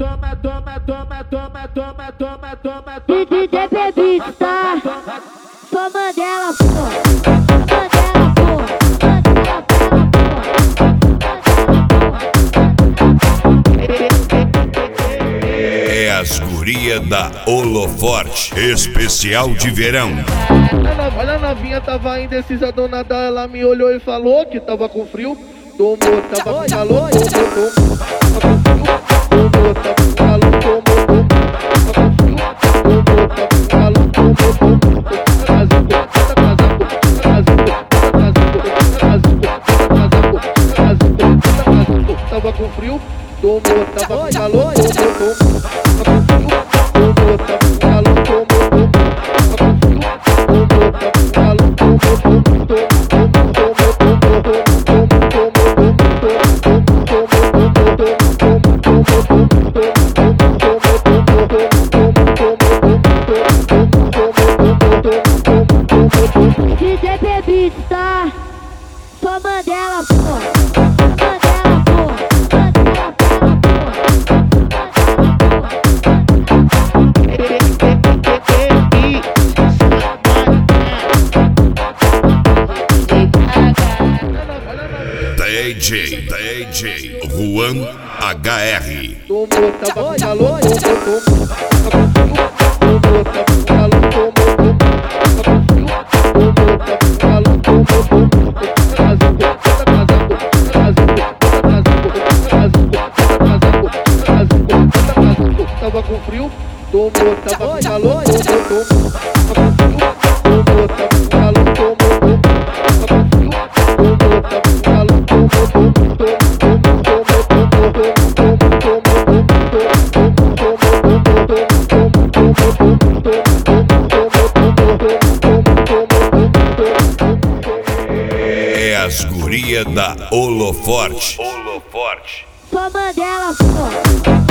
DJ Bebista, só Mandela, pô. É as guria da Holoforte, especial de verão. Olha, a novinha tava indecisa, do nada ela me olhou e falou que tava com frio. Tomou, tava com calor, tomou, tava com calor, tomou, tava com frio, tomou, tava com calor, DJ Bebista, só Mandela, pô. DJ Juan HR. Tomou, tava com calor, tava com frio, tomou, tava com calor, É as guria da Holoforte. Só Mandela, pô.